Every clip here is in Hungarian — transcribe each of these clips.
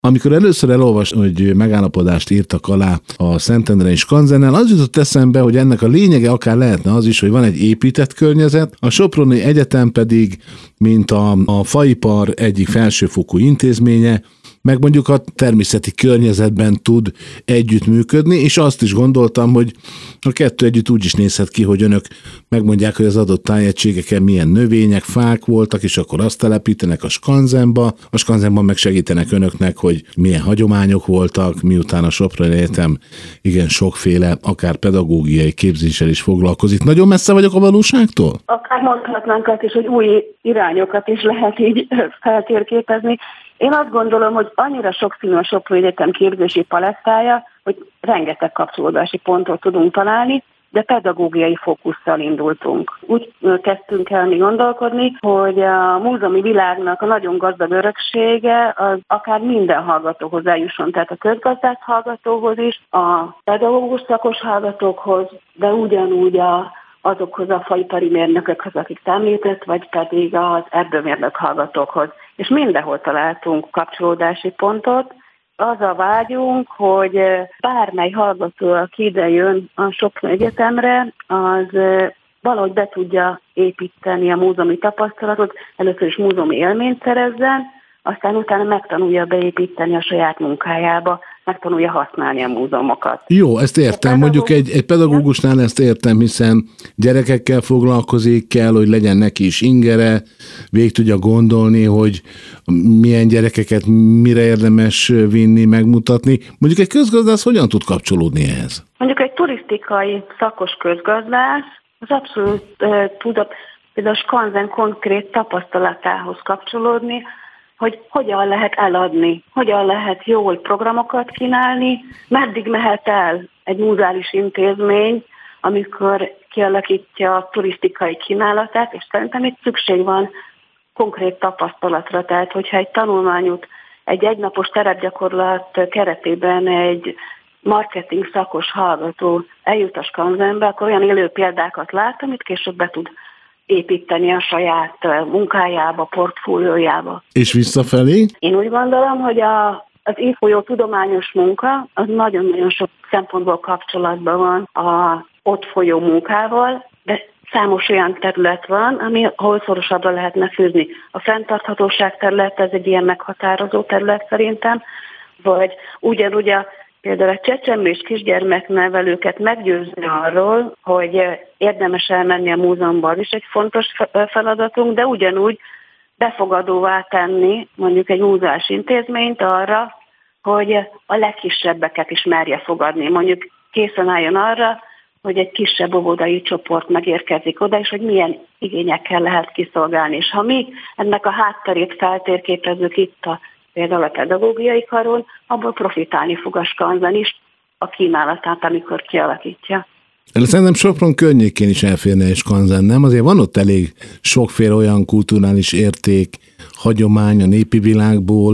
Amikor először elolvastam, hogy megállapodást írtak alá a Szentendrei Skanzennel, az jutott eszembe, hogy ennek a lényege akár lehetne az is, hogy van egy épített környezet, a Soproni Egyetem pedig, mint a faipar egyik felsőfokú intézménye, meg mondjuk a természeti környezetben tud együttműködni, és azt is gondoltam, hogy a kettő együtt úgy is nézhet ki, hogy önök megmondják, hogy az adott tájegységeken milyen növények, fák voltak, és akkor azt telepítenek a skanzenban meg segítenek önöknek, hogy milyen hagyományok voltak, miután a Soproni Egyetem igen sokféle, akár pedagógiai képzéssel is foglalkozik. Nagyon messze vagyok a valóságtól? Akár mondhatnánk azt is, hogy új irányokat is lehet így feltérképezni. Én azt gondolom, hogy annyira sokszínű a Soproni Egyetem képzési palettája, hogy rengeteg kapcsolódási pontot tudunk találni, de pedagógiai fókusszal indultunk. Úgy kezdtünk el mi gondolkodni, hogy a múzeumi világnak a nagyon gazdag öröksége az akár minden hallgatóhoz eljusson, tehát a közgazdász hallgatóhoz is, a pedagógus szakos hallgatókhoz, de ugyanúgy azokhoz a faipari mérnökökhöz, akik említett, vagy pedig az erdőmérnök hallgatókhoz. És mindenhol találtunk kapcsolódási pontot. Az a vágyunk, hogy bármely hallgató, aki ide jön a Soproni Egyetemre, az valahogy be tudja építeni a múzeumi tapasztalatot, először is múzeumi élményt szerezzen, aztán utána megtanulja beépíteni a saját munkájába, megtanulja használni a múzeumokat. Jó, ezt értem. Mondjuk egy pedagógusnál ezt értem, hiszen gyerekekkel foglalkozik, kell, hogy legyen neki is ingere, végig tudja gondolni, hogy milyen gyerekeket mire érdemes vinni, megmutatni. Mondjuk egy közgazdász hogyan tud kapcsolódni ehhez? Mondjuk egy turisztikai szakos közgazdász az abszolút tud például a skanzen konkrét tapasztalatához kapcsolódni, hogy hogyan lehet eladni, hogyan lehet jól programokat kínálni, meddig mehet el egy múzeális intézmény, amikor kialakítja a turisztikai kínálatát, és szerintem itt szükség van konkrét tapasztalatra. Tehát, hogyha egy tanulmányút, egy egynapos terepgyakorlat keretében egy marketing szakos hallgató eljut a skanzenbe, akkor olyan élő példákat lát, amit később be tud építeni a saját munkájába, portfóliójába. És visszafelé? Én úgy gondolom, hogy az így folyó tudományos munka az nagyon-nagyon sok szempontból kapcsolatban van a ott folyó munkával, de számos olyan terület van, ahol szorosabbra lehetne fűzni. A fenntarthatóság terület, ez egy ilyen meghatározó terület szerintem, vagy ugyanúgy például a csecsemő és kisgyermeknevelőket meggyőzni arról, hogy érdemes elmenni a múzeumban, az is egy fontos feladatunk, de ugyanúgy befogadóvá tenni mondjuk egy múzeális intézményt arra, hogy a legkisebbeket is merje fogadni. Mondjuk készen álljon arra, hogy egy kisebb óvodai csoport megérkezik oda, és hogy milyen igényekkel lehet kiszolgálni. És ha mi ennek a hátterét feltérképezzük itt például a pedagógiai karon, abból profitálni fog a skanzen is a kínálatát, amikor kialakítja. Szerintem Sopron környékén is elférne egy skanzen, nem? Azért van ott elég sokféle olyan kulturális érték, hagyomány a népi világból,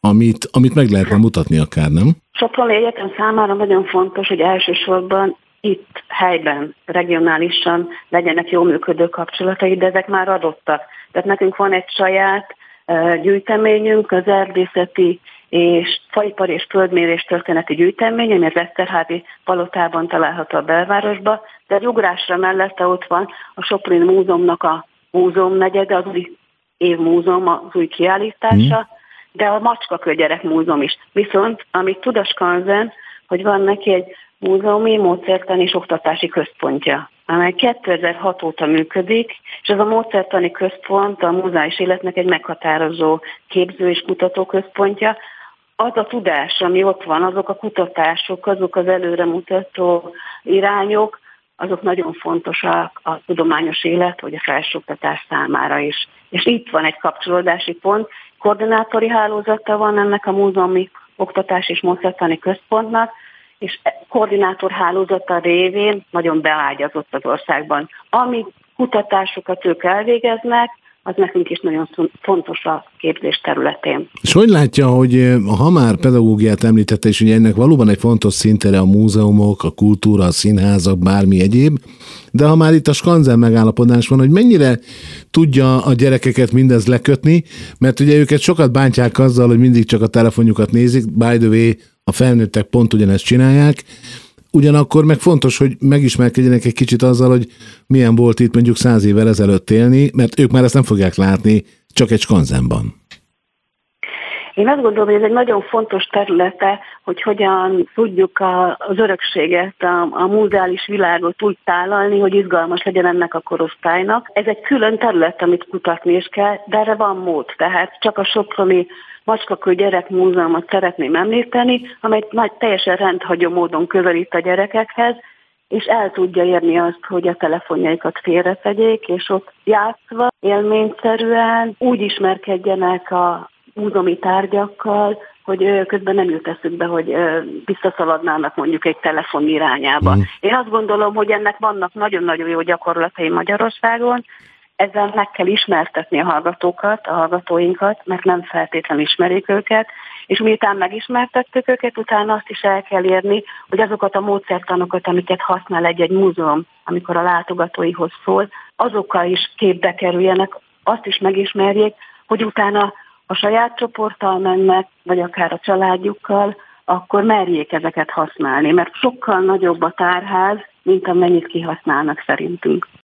amit meg lehetne mutatni akár, nem? Soproni Egyetem számára nagyon fontos, hogy elsősorban itt helyben, regionálisan legyenek jól működő kapcsolatai, de ezek már adottak. Tehát nekünk van egy saját gyűjteményünk, az erdészeti és faipari és földmérés történeti gyűjtemény, ami az Eszterházi palotában található a belvárosban, de egy ugrásra mellette ott van a Soproni Múzeumnak a múzeumnegyede, az új évmúzeum, az új kiállítása, de a Macskakő Gyerekmúzeum is. Viszont, amit tud a skanzen, hogy van neki egy múzeumi, módszertani és oktatási központja, amely 2006 óta működik, és ez a módszertani központ a múzeális életnek egy meghatározó képző- és kutatóközpontja. Az a tudás, ami ott van, azok a kutatások, azok az előremutató irányok, azok nagyon fontosak a tudományos élet, vagy a felsőoktatás számára is. És itt van egy kapcsolódási pont, koordinátori hálózata van ennek a múzeumi oktatás és módszertani központnak, és koordinátor hálózata révén nagyon beágyazott az országban. Ami kutatásokat ők elvégeznek, az nekünk is nagyon fontos a képzés területén. És hogy látja, hogy ha már pedagógiát említette, és ugye ennek valóban egy fontos szintere a múzeumok, a kultúra, a színházak, bármi egyéb, de ha már itt a skanzen megállapodás van, hogy mennyire tudja a gyerekeket mindez lekötni, mert ugye őket sokat bántják azzal, hogy mindig csak a telefonjukat nézik, by the way, a felnőttek pont ugyanezt csinálják, ugyanakkor meg fontos, hogy megismerkedjenek egy kicsit azzal, hogy milyen volt itt mondjuk 100 évvel ezelőtt élni, mert ők már ezt nem fogják látni csak egy skanzenban. Én azt gondolom, hogy ez egy nagyon fontos területe, hogy hogyan tudjuk az örökséget, a múzeális világot úgy tálalni, hogy izgalmas legyen ennek a korosztálynak. Ez egy külön terület, amit kutatni is kell, de erre van mód. Tehát csak a soproni Macskakő Gyerekmúzeumot szeretném említeni, amely teljesen rendhagyó módon közelít a gyerekekhez, és el tudja érni azt, hogy a telefonjaikat félretegyék, és ott játszva, élményszerűen úgy ismerkedjenek a múzeumi tárgyakkal, hogy közben nem jut eszükbe, hogy visszaszaladnának mondjuk egy telefon irányába. Én azt gondolom, hogy ennek vannak nagyon-nagyon jó gyakorlatai Magyarországon, ezzel meg kell ismertetni a hallgatóinkat, mert nem feltétlenül ismerik őket, és miután megismertettük őket, utána azt is el kell érni, hogy azokat a módszertanokat, amiket használ egy múzeum, amikor a látogatóihoz szól, azokkal is képbe kerüljenek, azt is megismerjék, hogy utána a saját csoporttal mennek, vagy akár a családjukkal, akkor merjék ezeket használni, mert sokkal nagyobb a tárház, mint amennyit kihasználnak szerintünk.